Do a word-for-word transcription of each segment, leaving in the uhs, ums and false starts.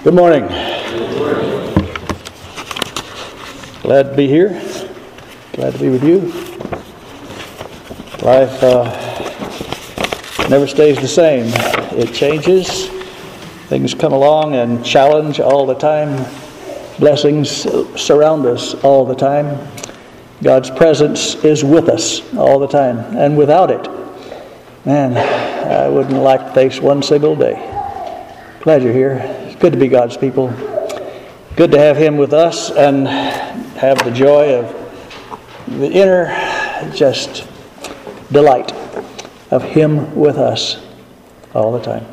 Good morning. Glad to be here. Glad to be with you. Life uh, never stays the same. It changes. Things come along and challenge all the time. Blessings surround us all the time. God's presence is with us all the time. And without it, man, I wouldn't like to face one single day. Glad you're here. It's good to be God's people. Good to have Him with us and have the joy of the inner just delight of Him with us all the time.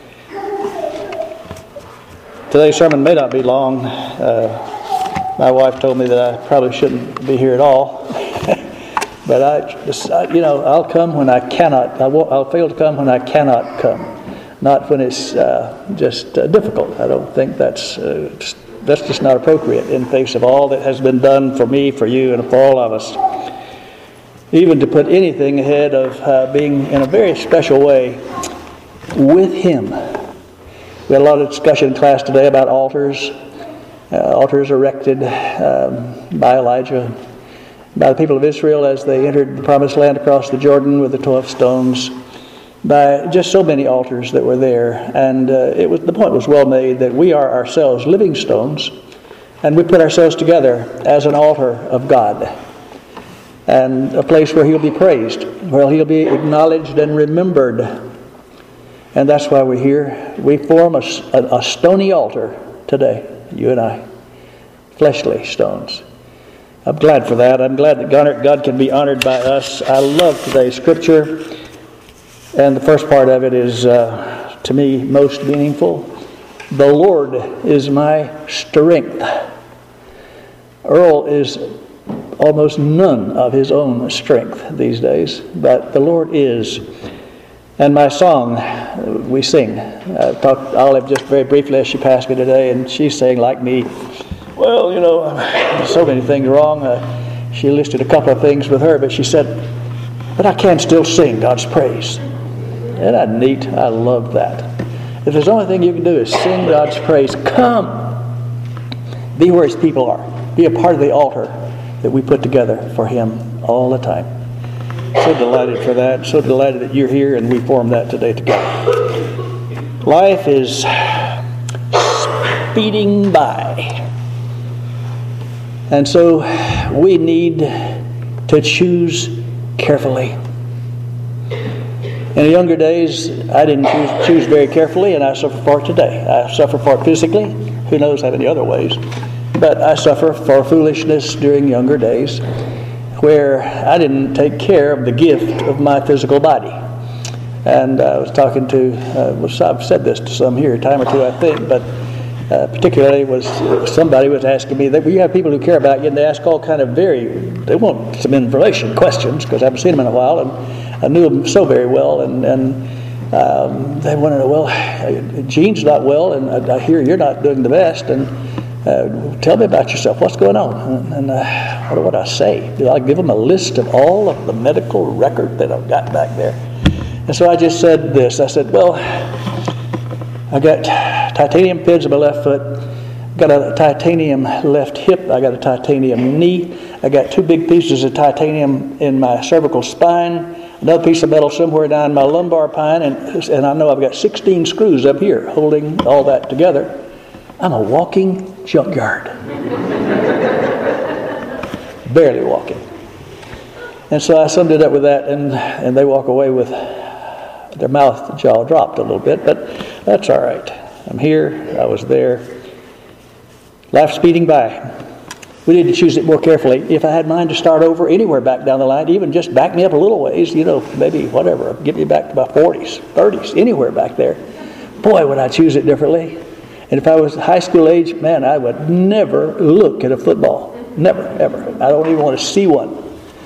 Today's sermon may not be long. Uh, my wife told me that I probably shouldn't be here at all. But I, just, I, you know, I'll come when I cannot. I won't, I'll fail to come when I cannot come. Not when it's uh, just uh, difficult. I don't think that's uh, just, that's just not appropriate in face of all that has been done for me, for you, and for all of us. Even to put anything ahead of uh, being in a very special way with Him. We had a lot of discussion in class today about altars. Uh, altars erected um, by Elijah, by the people of Israel as they entered the promised land across the Jordan with the twelve stones. By just so many altars that were there. And uh, it was the point was well made that we are ourselves living stones, and we put ourselves together as an altar of God. And a place where He'll be praised, where He'll be acknowledged and remembered. And that's why we're here. We form a, a, a stony altar today, you and I. Fleshly stones. I'm glad for that. I'm glad that God, God can be honored by us. I love today's scripture. And the first part of it is, uh, to me, most meaningful. The Lord is my strength. Earl is almost none of his own strength these days, but the Lord is. And my song, we sing. I talked to Olive just very briefly as she passed me today, and she's saying, like me, well, you know, there's so many things wrong. Uh, she listed a couple of things with her, but she said, but I can still sing God's praise. Isn't that neat? I love that. If there's the only thing you can do is sing God's praise, come. Be where His people are. Be a part of the altar that we put together for Him all the time. So delighted for that. So delighted that you're here and we formed that today together. Life is speeding by. And so we need to choose carefully. In the younger days, I didn't choose, choose very carefully, and I suffer for it today. I suffer for it physically. Who knows how many other ways. But I suffer for foolishness during younger days, where I didn't take care of the gift of my physical body. And I was talking to, uh, I've said this to some here a time or two, I think, but uh, particularly was somebody was asking me, that you have people who care about you, and they ask all kind of very, they want some information questions, because I haven't seen them in a while, and I knew them so very well, and, and um, they wanted to know, well, Gene's not well, and I, I hear you're not doing the best, and uh, tell me about yourself. What's going on? And, and uh, what do I say? Do I give them a list of all of the medical record that I've got back there? And so I just said this. I said, well, I got titanium pins in my left foot. Got a titanium left hip. I got a titanium knee. I got two big pieces of titanium in my cervical spine. Another piece of metal somewhere down my lumbar spine, and and I know I've got sixteen screws up here holding all that together. I'm a walking junkyard. Barely walking. And so I summed it up with that, and, and they walk away with their mouth jaw dropped a little bit, but that's all right. I'm here. I was there. Life's speeding by. We need to choose it more carefully. If I had mine to start over anywhere back down the line, even just back me up a little ways, you know, maybe whatever, get me back to my forties, thirties, anywhere back there, boy, would I choose it differently. And if I was high school age, man, I would never look at a football. Never, ever. I don't even want to see one.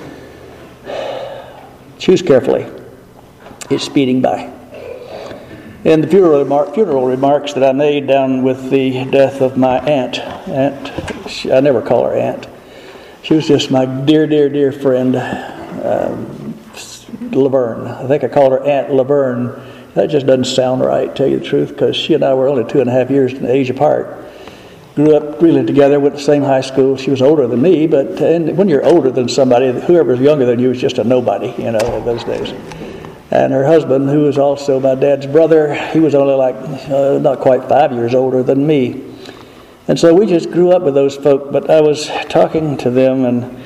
Choose carefully. It's speeding by. In the funeral, remar- funeral remarks that I made down with the death of my aunt, aunt, she, I never call her aunt. She was just my dear, dear, dear friend, um, Laverne. I think I called her Aunt Laverne That just doesn't sound right, to tell you the truth, because she and I were only two and a half years in age apart. Grew up really together, went to the same high school. She was older than me, but and when you're older than somebody, whoever's younger than you is just a nobody, you know, in those days. And her husband, who was also my dad's brother, he was only like uh, not quite five years older than me. And so we just grew up with those folk. But I was talking to them and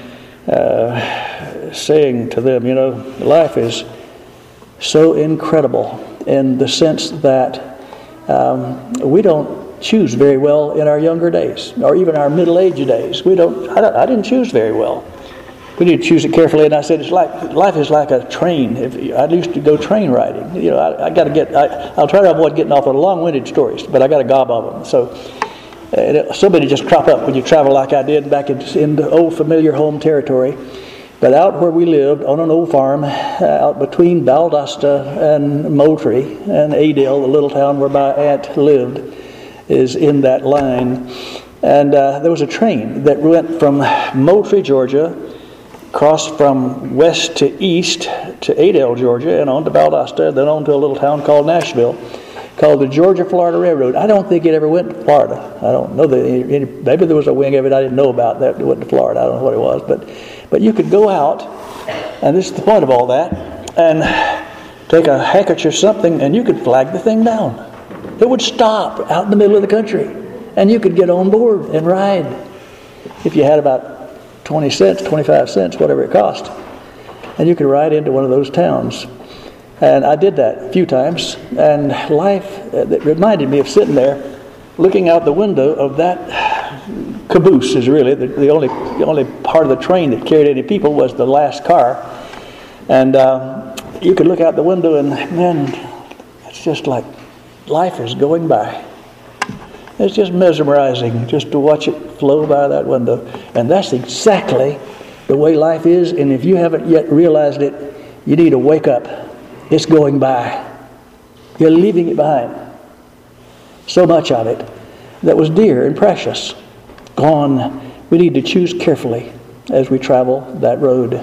uh, saying to them, you know, life is so incredible in the sense that um, we don't choose very well in our younger days, or even our middle-aged days. We don't. I, don't, I didn't choose very well. We need to choose it carefully. And I said, it's like life is like a train. If I used to go train riding. You know, I, I got to get. I, I'll try to avoid getting off on long-winded stories, but I got a gob of them. So uh, somebody just crop up when you travel like I did back in, in the old familiar home territory. But out where we lived, on an old farm, uh, out between Valdosta and Moultrie and Adel, the little town where my aunt lived, is in that line. And uh, there was a train that went from Moultrie, Georgia, crossed from west to east to Adel, Georgia, and on to Valdosta, then on to a little town called Nashville, called the Georgia-Florida Railroad. I don't think it ever went to Florida. I don't know that any, any, maybe there was a wing of it I didn't know about that went to Florida. I don't know what it was, but but you could go out, and this is the point of all that, and take a handkerchief or something, and you could flag the thing down. It would stop out in the middle of the country, and you could get on board and ride if you had about twenty cents, twenty-five cents, whatever it cost. And you could ride into one of those towns. And I did that a few times. And life, uh, that reminded me of sitting there, looking out the window of that caboose is really, the, the only the only part of the train that carried any people was the last car. And uh, you could look out the window and, man, it's just like life is going by. It's just mesmerizing just to watch it flow by that window. And that's exactly the way life is. And if you haven't yet realized it, you need to wake up. It's going by. You're leaving it behind. So much of it that was dear and precious, gone. We need to choose carefully as we travel that road.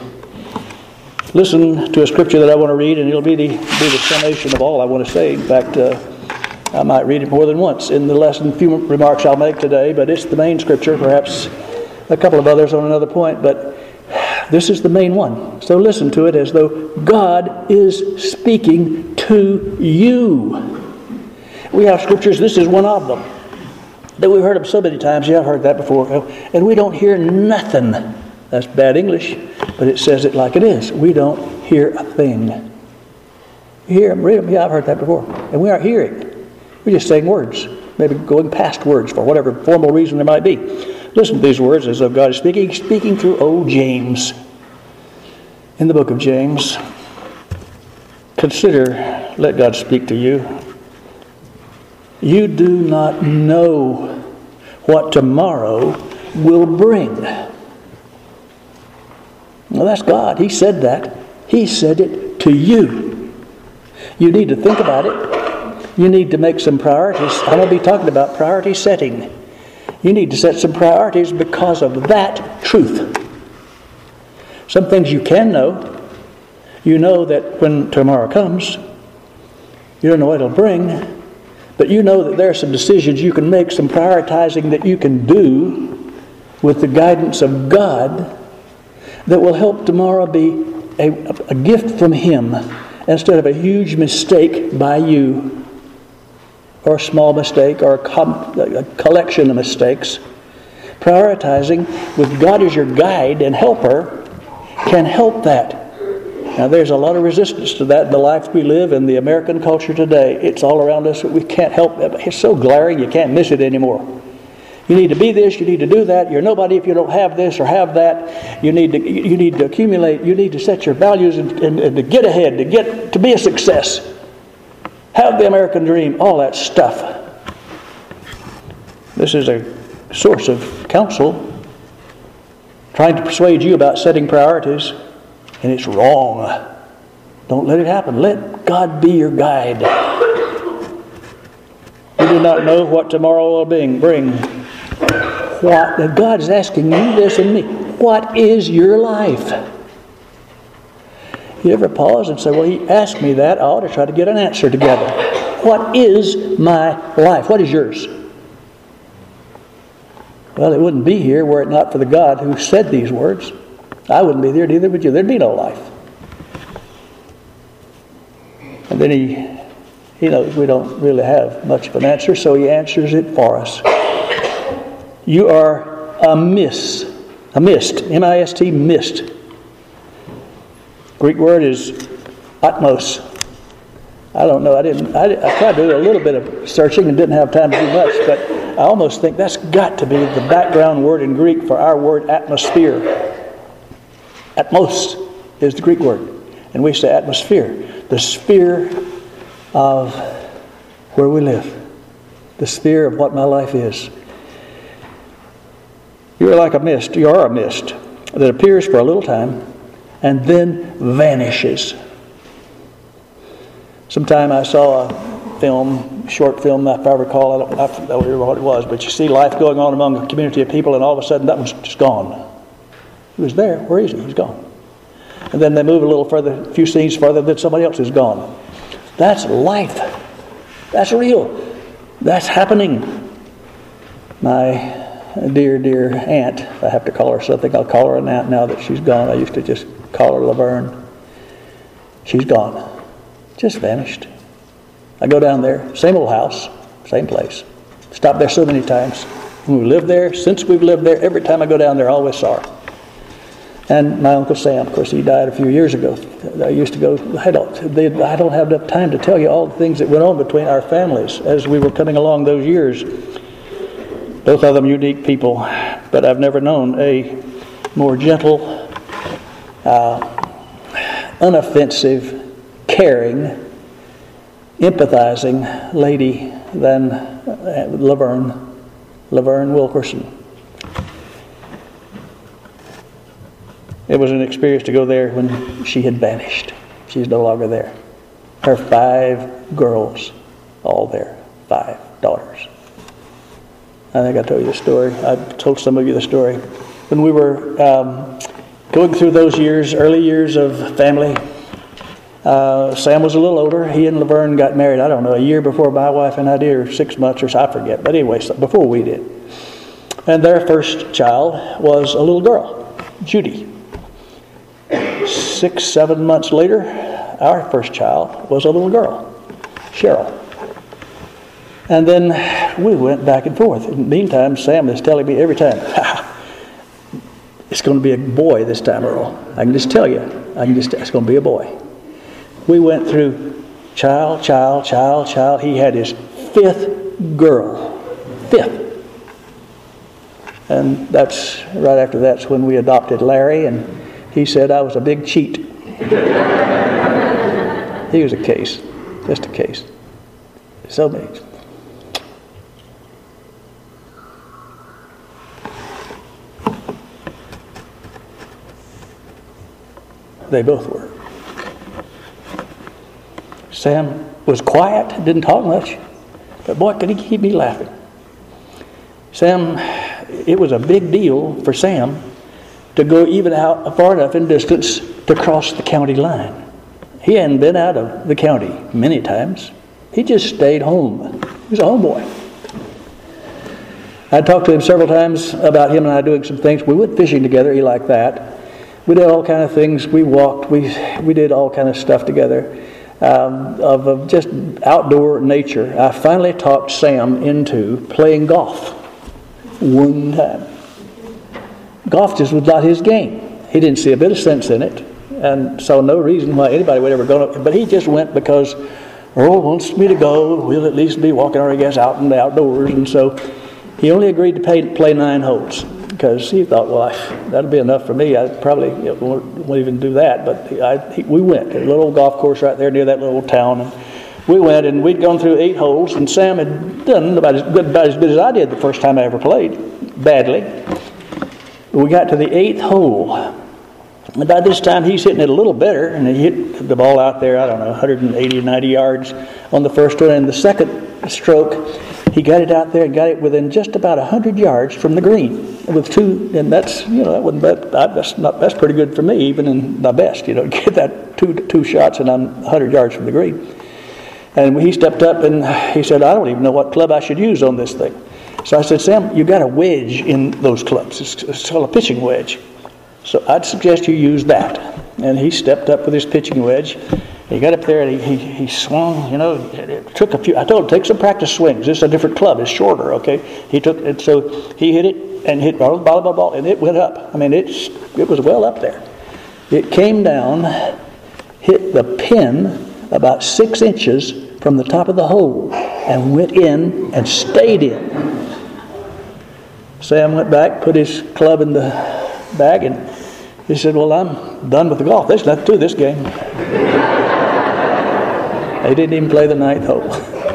Listen to a scripture that I want to read, and it'll be the, be the summation of all I want to say. In fact, uh, I might read it more than once in the lesson, a few remarks I'll make today, but it's the main scripture, perhaps a couple of others on another point, but this is the main one. So listen to it as though God is speaking to you. We have scriptures, this is one of them, that we've heard them so many times. Yeah, I've heard that before. And we don't hear nothing. That's bad English, but it says it like it is. We don't hear a thing. You hear them, read them. Yeah, I've heard that before. And we aren't hearing. We're just saying words, maybe going past words for whatever formal reason there might be. Listen to these words as though God is speaking, speaking through old James. In the book of James, consider, let God speak to you. You do not know what tomorrow will bring. Well, that's God. He said that. He said it to you. You need to think about it. You need to make some priorities. I'm going to be talking about priority setting. You need to set some priorities because of that truth. Some things you can know. You know that when tomorrow comes, you don't know what it'll bring, but you know that there are some decisions you can make, some prioritizing that you can do with the guidance of God that will help tomorrow be a, a gift from Him instead of a huge mistake by you, or a small mistake, or a, com- a collection of mistakes. Prioritizing with God as your guide and helper can help that. Now, there's a lot of resistance to that in the life we live in the American culture today. It's all around us. We can't help it. It's so glaring you can't miss it anymore. You need to be this, you need to do that. You're nobody if you don't have this or have that. You need to you need to accumulate, you need to set your values and, and, and to get ahead, to get to be a success. Have the American dream, all that stuff. This is a source of counsel trying to persuade you about setting priorities, and it's wrong. Don't let it happen. Let God be your guide. You do not know what tomorrow will bring. What? God is asking you this and me. What is your life? You ever pause and say, well, he asked me that. I ought to try to get an answer together. What is my life? What is yours? Well, it wouldn't be here were it not for the God who said these words. I wouldn't be there, neither would you. There'd be no life. And then he, he knows we don't really have much of an answer, so he answers it for us. You are a mist. A mist. M I S T, mist. Greek word is atmos. I don't know. I didn't. I, I tried to do a little bit of searching and didn't have time to do much, but I almost think that's got to be the background word in Greek for our word atmosphere. Atmos is the Greek word, and we say atmosphere, the sphere of where we live, the sphere of what my life is. You are like a mist. You are a mist that appears for a little time and then vanishes. Sometime I saw a film, short film, if I recall, I don't, I don't remember what it was, but you see life going on among a community of people, and all of a sudden that one's just gone. He was there. Where is he? He's gone. And then they move a little further, a few scenes further, then somebody else is gone. That's life. That's real. That's happening. My dear, dear aunt, if I have to call her something, I'll call her an aunt now that she's gone. I used to just call her Laverne. She's gone. Just vanished. I go down there, same old house, same place. Stopped there so many times. When we lived there, since we've lived there, every time I go down there, I always saw her. And my Uncle Sam, of course, he died a few years ago. I used to go, I don't, they, I don't have enough time to tell you all the things that went on between our families as we were coming along those years. Both of them unique people, but I've never known a more gentle, uh, unoffensive, caring, empathizing lady than Laverne, Laverne Wilkerson. It was an experience to go there when she had vanished. She's no longer there. Her five girls, all there. Five daughters. I think I told you the story. I told some of you the story. When we were um, going through those years, early years of family, uh, Sam was a little older. He and Laverne got married, I don't know, a year before my wife and I did, or six months, or so, I forget. But anyway, so before we did. And their first child was a little girl, Judy. Six, seven months later, our first child was a little girl, Cheryl. And then we went back and forth. In the meantime, Sam is telling me every time, it's going to be a boy this time, Earl. I can just tell you, I can just, it's going to be a boy. We went through child, child, child, child. He had his fifth girl. Fifth. And that's, right after that's when we adopted Larry, and he said I was a big cheat. He was a case. Just a case. So many. They both were. Sam was quiet, didn't talk much, but boy, could he keep me laughing. Sam, it was a big deal for Sam to go even out far enough in distance to cross the county line. He hadn't been out of the county many times. He just stayed home. He was a homeboy. I talked to him several times about him and I doing some things. We went fishing together. He liked that. We did all kind of things. We walked. We we did all kind of stuff together um, of, of just outdoor nature. I finally talked Sam into playing golf one time. Golf just was not his game. He didn't see a bit of sense in it and saw no reason why anybody would ever go. But he just went because Earl wants me to go. We'll at least be walking our guests out in the outdoors. And so he only agreed to pay, play nine holes because he thought, well, I, that'll be enough for me. I probably you know, won't, won't even do that. But I, he, we went to a little old golf course right there near that little town. And we went and we'd gone through eight holes. And Sam had done about as good, about as good as I did the first time I ever played. Badly. We got to the eighth hole, And by this time, he's hitting it a little better, and he hit the ball out there, I don't know, one hundred eighty or ninety yards on the first one. And the second stroke, he got it out there and got it within just about one hundred yards from the green. With two, and that's, you know, that wasn't bad. That's not, that's pretty good for me, even in my best. You know, get that two two shots, and I'm one hundred yards from the green. And he stepped up and he said, I don't even know what club I should use on this thing. So I said, Sam, you got a wedge in those clubs. It's, it's called a pitching wedge. So I'd suggest you use that. And he stepped up with his pitching wedge. He got up there and he, he, he swung, you know, it took a few, I told him, take some practice swings. This is a different club, it's shorter, okay? He took it, so he hit it and hit ball, ball, ball, ball, and it went up. I mean, it's, it was well up there. It came down, hit the pin about six inches from the top of the hole and went in and stayed in. Sam went back, put his club in the bag, and he said, well, I'm done with the golf. There's nothing to this game. They didn't even play the ninth hole.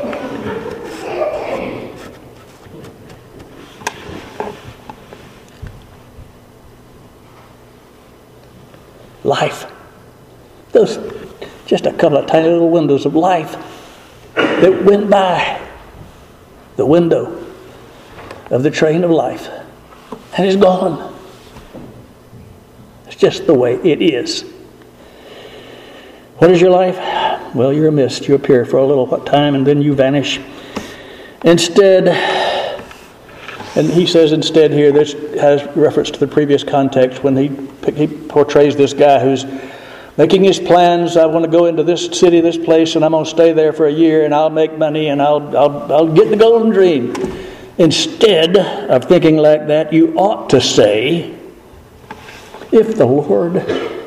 Life. Those just a couple of tiny little windows of life that went by the window of the train of life and is gone. It's just the way it is. What is your life? Well, you're a mist. You appear for a little time and then you vanish. Instead, and he says instead here, this has reference to the previous context when he, he portrays this guy who's making his plans. I want to go into this city, this place, and I'm going to stay there for a year, and I'll make money, and I'll, I'll, I'll get the golden dream. Instead of thinking like that, you ought to say, if the Lord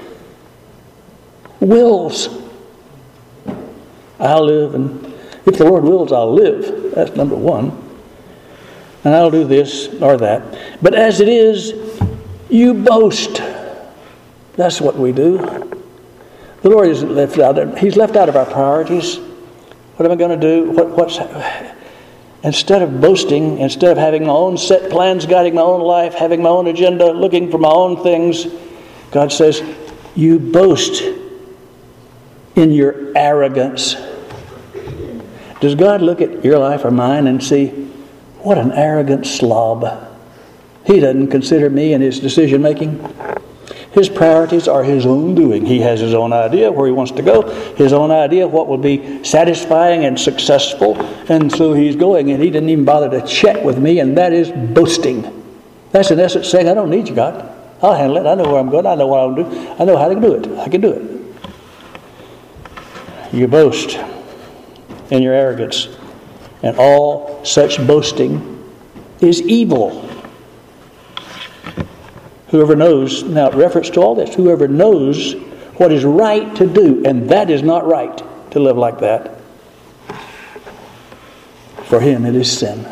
wills, I'll live, and if the Lord wills, I'll live. That's number one. And I'll do this or that. But as it is, you boast. That's what we do. The Lord isn't left out. He's left out of our priorities. What am I going to do? What, what's instead of boasting, instead of having my own set plans, guiding my own life, having my own agenda, looking for my own things, God says, you boast in your arrogance. Does God look at your life or mine and see, what an arrogant slob? He doesn't consider me in his decision making. His priorities are his own doing. He has his own idea where he wants to go, his own idea what will be satisfying and successful, and so he's going, and he didn't even bother to check with me, and that is boasting. That's in essence saying, I don't need you, God. I'll handle it. I know where I'm going. I know what I'm doing. I know how to do it. I can do it. You boast in your arrogance, and all such boasting is evil. Whoever knows, now reference to all this, whoever knows what is right to do, and that is not right to live like that, for him it is sin.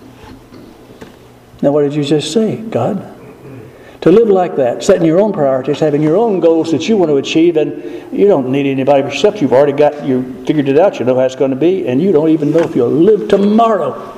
Now what did you just say, God? To live like that, setting your own priorities, having your own goals that you want to achieve, and you don't need anybody except you've already got, you figured it out, you know how it's going to be, and you don't even know if you'll live tomorrow.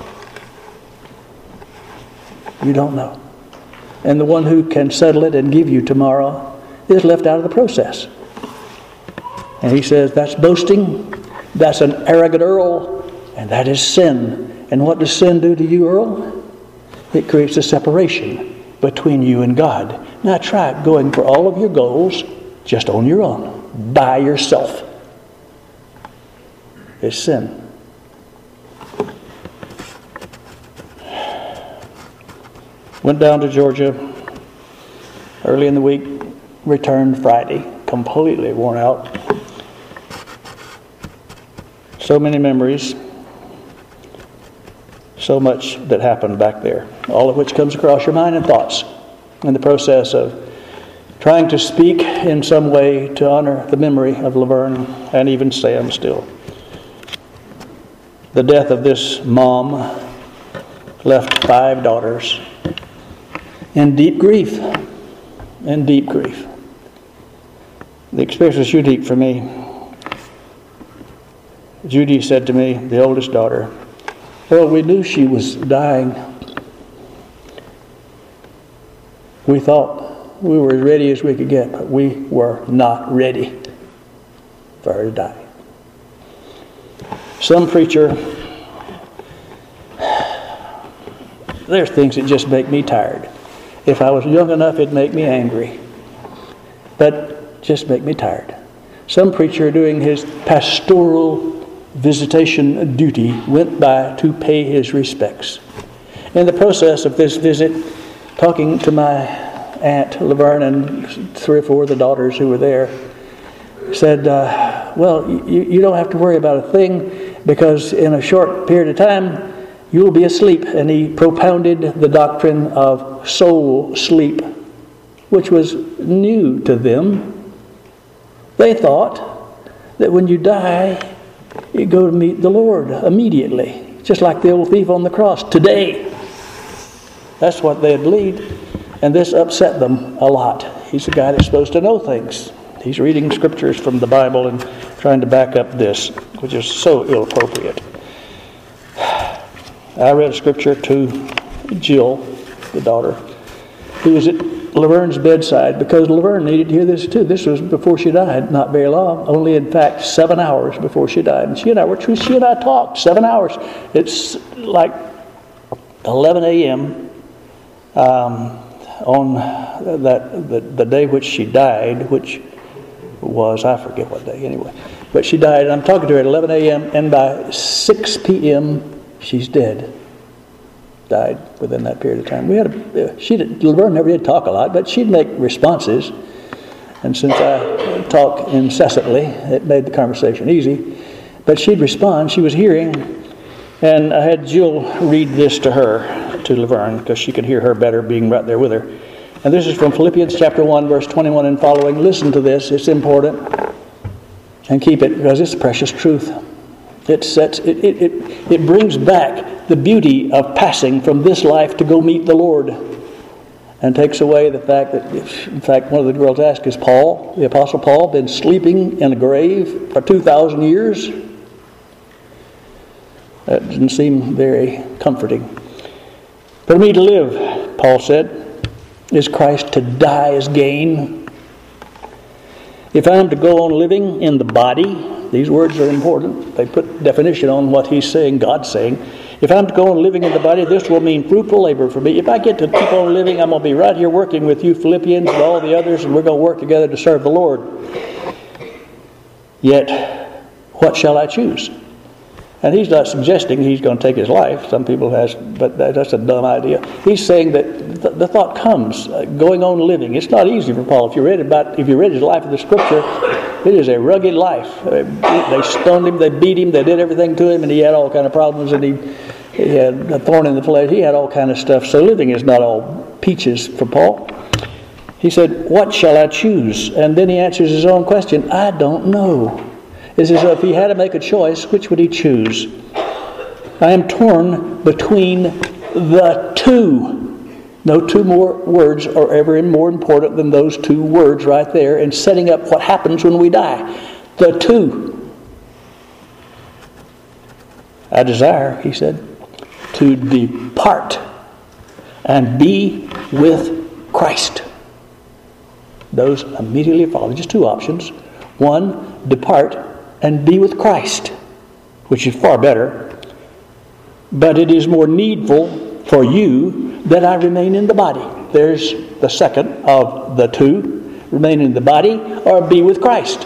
You don't know. And the one who can settle it and give you tomorrow is left out of the process. And he says, that's boasting, that's an arrogant Earl, and that is sin. And what does sin do to you, Earl? It creates a separation between you and God. Now try going for all of your goals just on your own, by yourself. It's sin. Went down to Georgia early in the week, returned Friday, completely worn out. So many memories, so much that happened back there, all of which comes across your mind and thoughts in the process of trying to speak in some way to honor the memory of Laverne and even Sam still. The death of this mom left five daughters in deep grief, in deep grief. The experience was unique for me. Judy said to me, the oldest daughter, well, we knew she was dying. We thought We were as ready as we could get, but we were not ready for her to die. Some preacher, there's things that just make me tired. If I was young enough, it'd make me angry. But just make me tired. Some preacher doing his pastoral visitation duty went by to pay his respects. In the process of this visit, talking to my aunt Laverne and three or four of the daughters who were there, said, uh, well, you, you don't have to worry about a thing, because in a short period of time you will be asleep. And he propounded the doctrine of soul sleep, which was new to them. They thought that when you die, you go to meet the Lord immediately, just like the old thief on the cross, today. That's what they had believed, and this upset them a lot. He's the guy that's supposed to know things. He's reading scriptures from the Bible and trying to back up this, which is so inappropriate. I read a scripture to Jill, the daughter, who was at Laverne's bedside, because Laverne needed to hear this too. This was before she died, not very long. Only, in fact, seven hours before she died. And she and I were true. She and I talked seven hours. It's like eleven a.m. Um, on that the, the day which she died, which was, I forget what day anyway. But she died, and I'm talking to her at eleven a.m. and by six p.m. she's dead. Died within that period of time. We had a, she did, Laverne never did talk a lot, but she'd make responses. And since I talk incessantly, it made the conversation easy. But she'd respond. She was hearing, and I had Jill read this to her, to Laverne, because she could hear her better being right there with her. And this is from Philippians chapter one, verse twenty-one and following. Listen to this. It's important. And keep it, because it's precious truth. It sets it, it, it, it brings back the beauty of passing from this life to go meet the Lord, and takes away the fact that, in fact, one of the girls asked, is Paul, the Apostle Paul, been sleeping in a grave for two thousand years? That didn't seem very comforting. For me to live, Paul said, is Christ. To die is gain. If I am to go on living in the body, these words are important. They put definition on what he's saying, God's saying. If I'm to go on living in the body, this will mean fruitful labor for me. If I get to keep on living, I'm going to be right here working with you Philippians and all the others, and we're going to work together to serve the Lord. Yet, what shall I choose? And he's not suggesting he's going to take his life. Some people has, but that's a dumb idea. He's saying that the, the thought comes, uh, going on living. It's not easy for Paul. If you read about, if you read his life of the Scripture, it is a rugged life. Uh, they stoned him, they beat him, they did everything to him, and he had all kind of problems, and he, he had a thorn in the flesh. He had all kind of stuff. So living is not all peaches for Paul. He said, what shall I choose? And then he answers his own question, I don't know. It's as if he had to make a choice, which would he choose? I am torn between the two. No two more words are ever more important than those two words right there in setting up what happens when we die. The two. I desire, he said, to depart and be with Christ. Those immediately follow. Just two options. One, depart and be with Christ, which is far better. But it is more needful for you that I remain in the body. There's the second of the two. Remain in the body or be with Christ.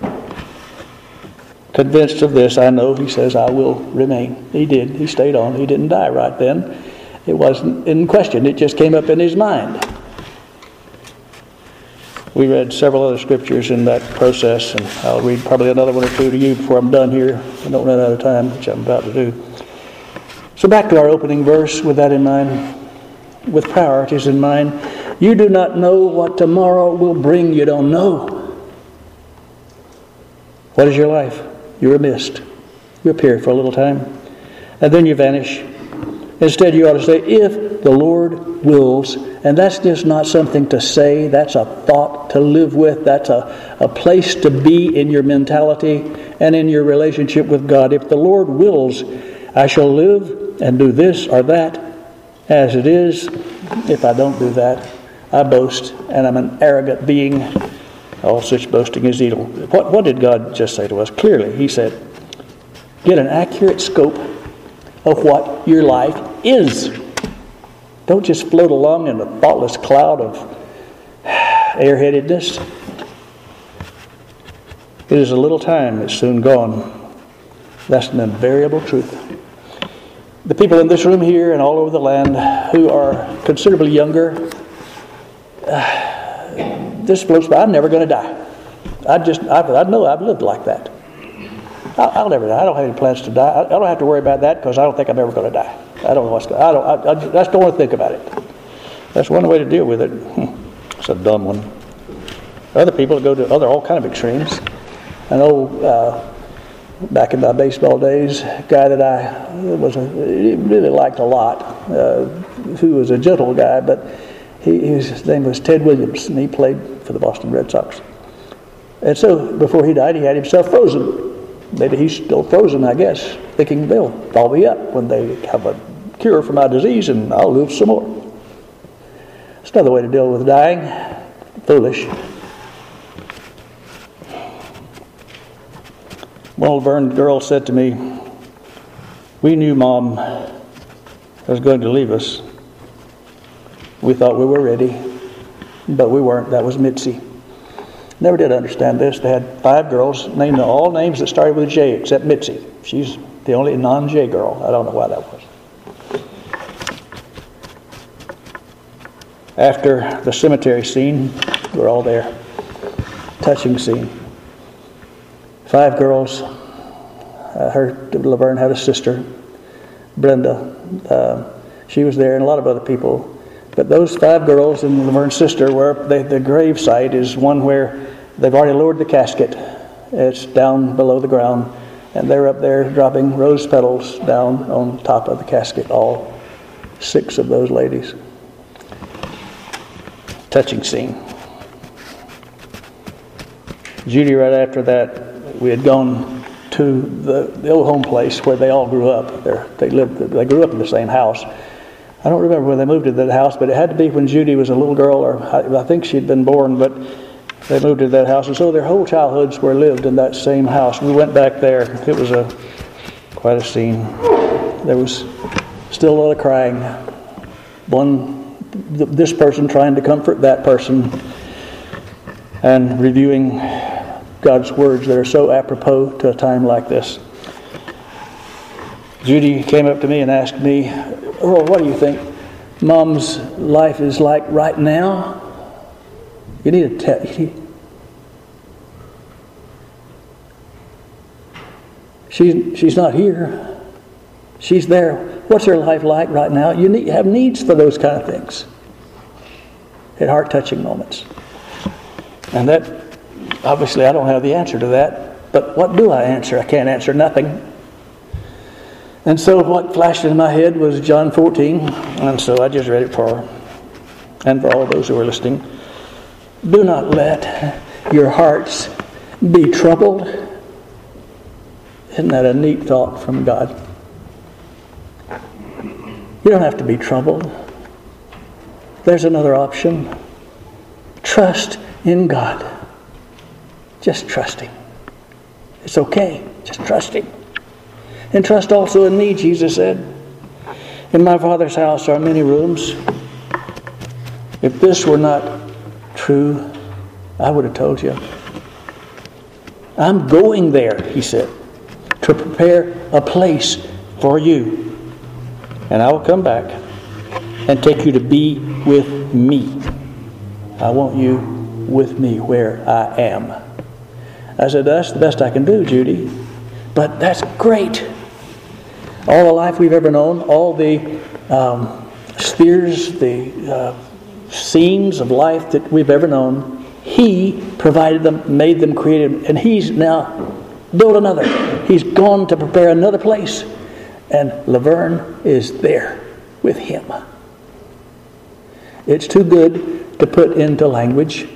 Convinced of this, I know, he says, I will remain. He did. He stayed on. He didn't die right then. It wasn't in question. It just came up in his mind. We read several other scriptures in that process, and I'll read probably another one or two to you before I'm done here. I don't run out of time, which I'm about to do. So back to our opening verse with that in mind, with priorities in mind. You do not know what tomorrow will bring. You don't know. What is your life? You're a mist. You appear for a little time, and then you vanish. Instead, you ought to say, if the Lord wills. And that's just not something to say. That's a thought to live with. That's a, a place to be in your mentality and in your relationship with God. If the Lord wills, I shall live and do this or that as it is. If I don't do that, I boast, and I'm an arrogant being. All such boasting is evil. What, what did God just say to us? Clearly, He said, get an accurate scope of what your life is. Don't just float along in a thoughtless cloud of airheadedness. It is a little time, it's soon gone. That's an invariable truth. The people in this room here and all over the land who are considerably younger, uh, this floats by. I'm never going to die. I just, I, I know I've lived like that. I'll, I'll never die. I don't have any plans to die. I, I don't have to worry about that because I don't think I'm ever going to die. I don't know what's going. I don't. I, I just don't want to think about it. That's one way to deal with it. It's a dumb one. Other people go to other all kind of extremes. I know uh, back in my baseball days, a guy that I was a, really liked a lot, uh, who was a gentle guy, but he, his name was Ted Williams, and he played for the Boston Red Sox. And so before he died, he had himself frozen. Maybe he's still frozen, I guess, thinking they'll thaw me up when they have a cure for my disease and I'll live some more. It's another way to deal with dying. Foolish. One Laverne girl said to me, we knew Mom was going to leave us. We thought we were ready, but we weren't. That was Mitzi. Never did understand this. They had five girls, named all names that started with a J except Mitzi. She's the only non-J girl. I don't know why that was. After the cemetery scene, we're all there. Touching scene. Five girls. Uh, her Laverne had a sister, Brenda. Uh, she was there, and a lot of other people. But those five girls and Laverne's sister, were they, the grave site is one where they've already lowered the casket. It's down below the ground, and they're up there dropping rose petals down on top of the casket. All six of those ladies. Touching scene. Judy, right after that, we had gone to the, the old home place where they all grew up. They're, they lived. They grew up in the same house. I don't remember when they moved to that house, but it had to be when Judy was a little girl, or I, I think she'd been born, but they moved to that house. And so their whole childhoods were lived in that same house. We went back there. It was a quite a scene. There was still a lot of crying. One, th- this person trying to comfort that person and reviewing God's words that are so apropos to a time like this. Judy came up to me and asked me, Earl, what do you think Mom's life is like right now? You need to tell. You need... She's she's not here. She's there. What's her life like right now? You need have needs for those kind of things. At heart-touching moments. And that, obviously, I don't have the answer to that. But what do I answer? I can't answer nothing. And so what flashed into my head was John fourteen, and so I just read it for her and for all those who are listening. Do not let your hearts be troubled. Isn't that a neat thought from God? You don't have to be troubled. There's another option. Trust in God. Just trust Him. It's okay. Just trust Him. And trust also in me, Jesus said. In my Father's house are many rooms. If this were not true, I would have told you. I'm going there, He said, to prepare a place for you. And I will come back and take you to be with me. I want you with me where I am. I said, that's the best I can do, Judy. But that's great. All the life we've ever known, all the um, spheres, the uh, scenes of life that we've ever known, He provided them, made them, created them, and He's now built another. He's gone to prepare another place, and Laverne is there with Him. It's too good to put into language.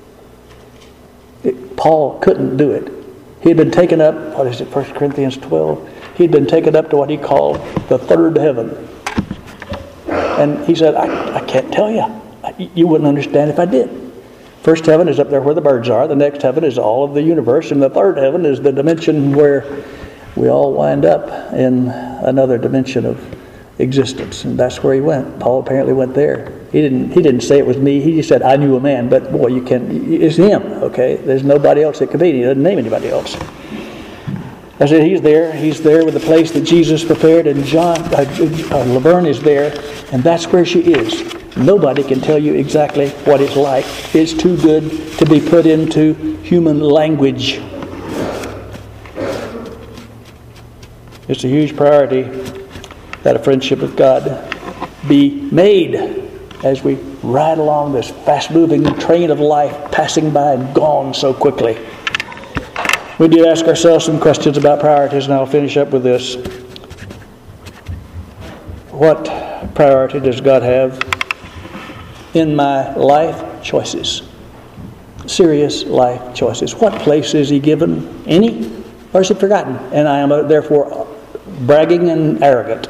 It, Paul couldn't do it. He had been taken up, what is it, First Corinthians twelve? He'd been taken up to what he called the third heaven. And he said, I, I can't tell you. You wouldn't understand if I did. First heaven is up there where the birds are. The next heaven is all of the universe. And the third heaven is the dimension where we all wind up in another dimension of existence. And that's where he went. Paul apparently went there. He didn't He didn't say it was me. He just said, I knew a man. But boy, you can it's him, okay? There's nobody else that could be. He doesn't name anybody else. I said, he's there. He's there with the place that Jesus prepared. And John, uh, uh, Laverne is there. And that's where she is. Nobody can tell you exactly what it's like. It's too good to be put into human language. It's a huge priority that a friendship with God be made as we ride along this fast-moving train of life, passing by and gone so quickly. We need to ask ourselves some questions about priorities, and I'll finish up with this. What priority does God have in my life choices? Serious life choices. What place is He given? Any? Or is it forgotten? And I am uh, therefore bragging and arrogant.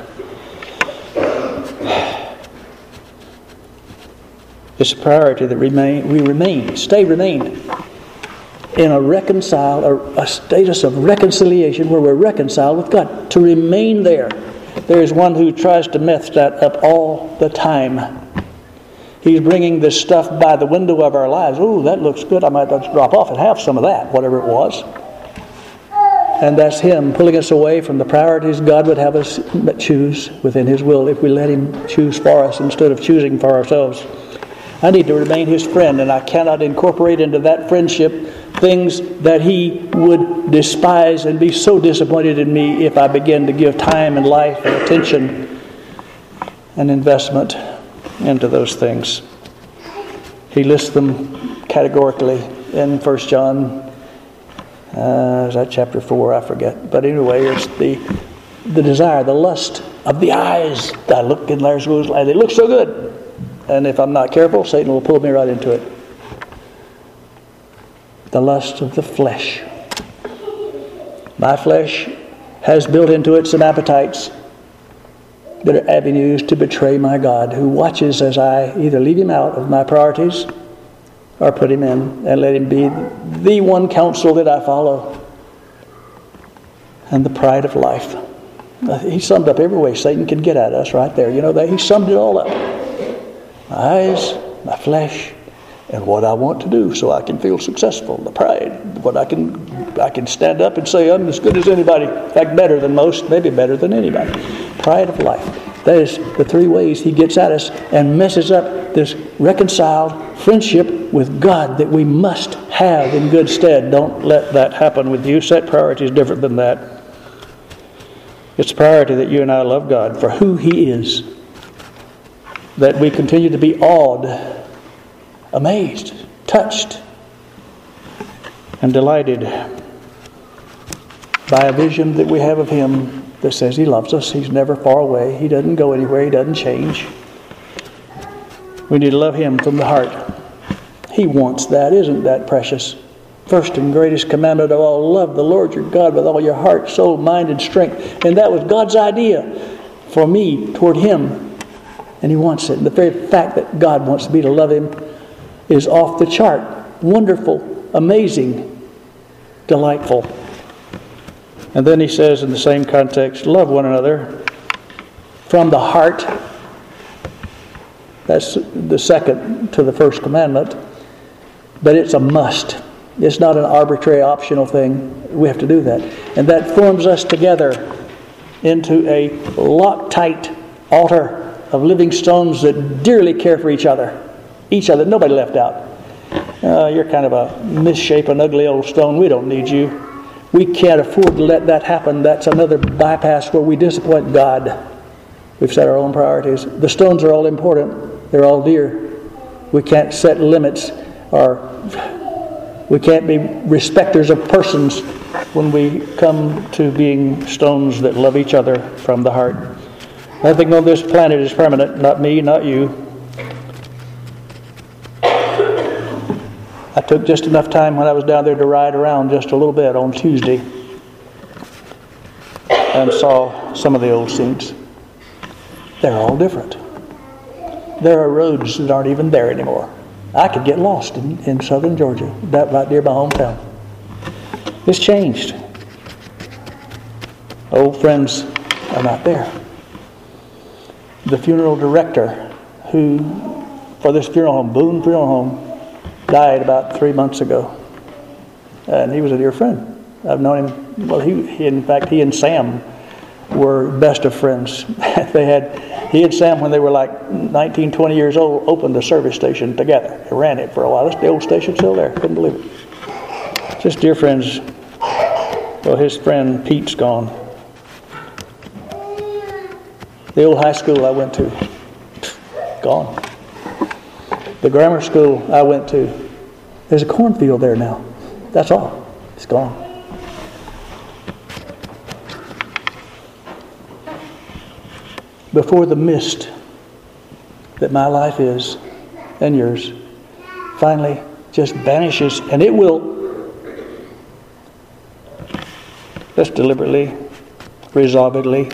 It's a priority that remain, we remain, stay remain in a reconciled, a, a status of reconciliation where we're reconciled with God. To remain there. There is one who tries to mess that up all the time. He's bringing this stuff by the window of our lives. Ooh, that looks good. I might just drop off and have some of that, whatever it was. And that's him pulling us away from the priorities God would have us choose within His will if we let Him choose for us instead of choosing for ourselves. I need to remain His friend, and I cannot incorporate into that friendship things that He would despise and be so disappointed in me if I begin to give time and life and attention and investment into those things. He lists them categorically in First John. Uh, is that chapter four? I forget. But anyway, it's the the desire, the lust of the eyes. I look in their schools, and they look so good. And if I'm not careful, Satan will pull me right into it. The lust of the flesh. My flesh has built into it some appetites that are avenues to betray my God, who watches as I either leave Him out of my priorities or put Him in and let Him be the one counsel that I follow. And the pride of life. He summed up every way Satan can get at us right there. You know that? He summed it all up. My eyes, my flesh, and what I want to do so I can feel successful. The pride. What I can I can stand up and say I'm as good as anybody. In fact, better than most, maybe better than anybody. Pride of life. That is the three ways he gets at us and messes up this reconciled friendship with God that we must have in good stead. Don't let that happen with you. Set priorities different than that. It's a priority that you and I love God for who He is. That we continue to be awed, amazed, touched, and delighted by a vision that we have of Him that says He loves us. He's never far away. He doesn't go anywhere. He doesn't change. We need to love Him from the heart. He wants that. Isn't that precious? First and greatest commandment of all, love the Lord your God with all your heart, soul, mind, and strength. And that was God's idea for me toward Him. And He wants it. And the very fact that God wants me to love Him is off the chart. Wonderful, amazing, delightful. And then He says in the same context, love one another from the heart. That's the second to the first commandment. But it's a must. It's not an arbitrary optional thing. We have to do that. And that forms us together into a Loctite altar of living stones that dearly care for each other. Each other. Nobody left out. Uh, you're kind of a misshapen, ugly old stone. We don't need you. We can't afford to let that happen. That's another bypass where we disappoint God. We've set our own priorities. The stones are all important. They're all dear. We can't set limits, or we can't be respecters of persons when we come to being stones that love each other from the heart. Nothing on this planet is permanent. Not me, not you. I took just enough time when I was down there to ride around just a little bit on Tuesday and saw some of the old scenes. They're all different. there are roads that aren't even there anymore. I could get lost in, in southern Georgia, that right near my hometown. It's changed. Old friends are not there. The funeral director who, for this funeral home, Boone Funeral Home, died about three months ago. And he was a dear friend. I've known him, well, he, he in fact, he and Sam were best of friends. They had, he and Sam, when they were like nineteen, twenty years old, opened a service station together. They ran it for a while. The old station's still there. Couldn't believe it. Just dear friends. Well, his friend Pete's gone. The old high school I went to, gone. The grammar school I went to, there's a cornfield there now. That's all. It's gone. Before the mist that my life is and yours finally just vanishes, and it will, let's deliberately, resolvedly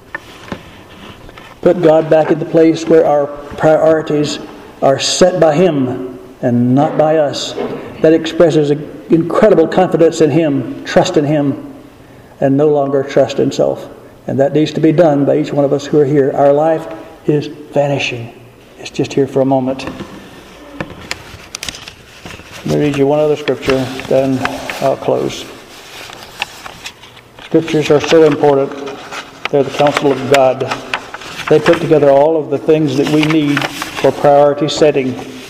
put God back in the place where our priorities are set by Him and not by us. That expresses an incredible confidence in Him, trust in Him, and no longer trust in self. And that needs to be done by each one of us who are here. Our life is vanishing. It's just here for a moment. Let me read you one other scripture, then I'll close. Scriptures are so important. They're the counsel of God. They put together all of the things that we need for priority setting.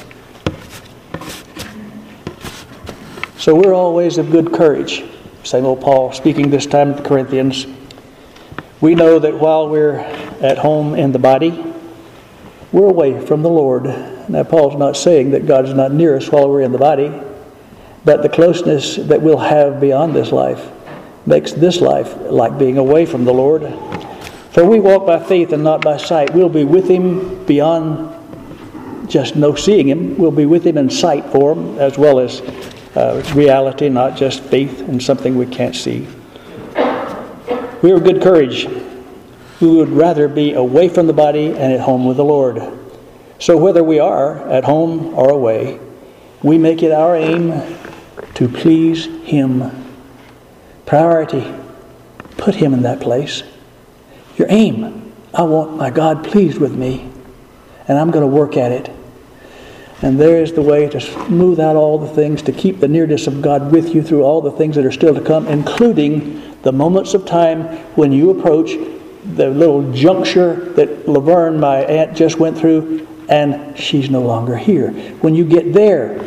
So we're always of good courage. Same old Paul speaking this time to the Corinthians. We know that while we're at home in the body, we're away from the Lord. Now Paul's not saying that God's not near us while we're in the body, but the closeness that we'll have beyond this life makes this life like being away from the Lord. For we walk by faith and not by sight. We'll be with Him beyond just no seeing Him. We'll be with Him in sight for Him, as well as uh, reality, not just faith in something we can't see. We are of good courage. We would rather be away from the body and at home with the Lord. So whether we are at home or away, we make it our aim to please Him. Priority. Put Him in that place. Your aim. I want my God pleased with me, and I'm going to work at it. And there is the way to smooth out all the things, to keep the nearness of God with you through all the things that are still to come, including the moments of time when you approach the little juncture that Laverne, my aunt, just went through, and she's no longer here. When you get there,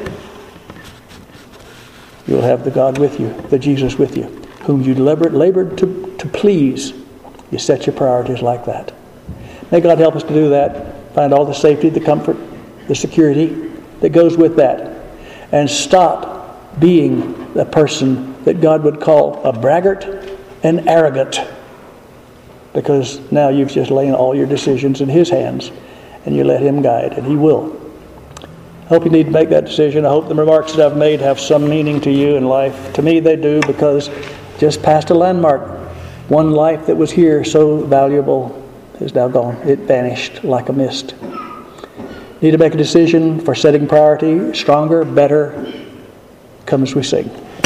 you'll have the God with you, the Jesus with you, whom you labored, labored to, to please. You set your priorities like that. May God help us to do that. Find all the safety, the comfort, the security that goes with that. And stop being the person that God would call a braggart and arrogant. Because now you've just laid all your decisions in His hands and you let Him guide, and He will. I hope you need to make that decision. I hope the remarks that I've made have some meaning to you in life. To me they do, because just past a landmark. One life that was here so valuable is now gone. It vanished like a mist. Need to make a decision for setting priority stronger, better. Come as we sing.